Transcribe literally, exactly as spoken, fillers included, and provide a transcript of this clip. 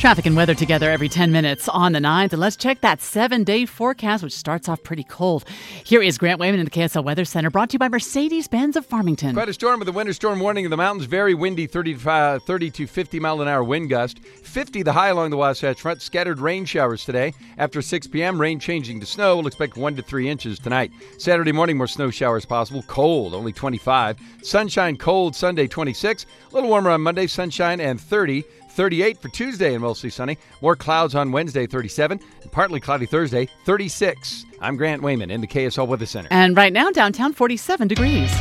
Traffic and weather together every ten minutes on the ninth. And let's check that seven-day forecast, which starts off pretty cold. Here is Grant Wayman in the K S L Weather Center, brought to you by Mercedes-Benz of Farmington. Quite a storm with a winter storm warning in the mountains. Very windy, thirty to fifty mile an hour wind gust. fifty the high along the Wasatch Front. Scattered rain showers today. After six p.m., rain changing to snow. We'll expect one to three inches tonight. Saturday morning, more snow showers possible. Cold, only twenty-five. Sunshine, cold, Sunday, twenty-six. A little warmer on Monday, sunshine, and thirty. thirty-eight for Tuesday and mostly sunny. More clouds on Wednesday, thirty-seven. And partly cloudy Thursday, thirty-six. I'm Grant Wayman in the K S L Weather Center. And right now, downtown, forty-seven degrees.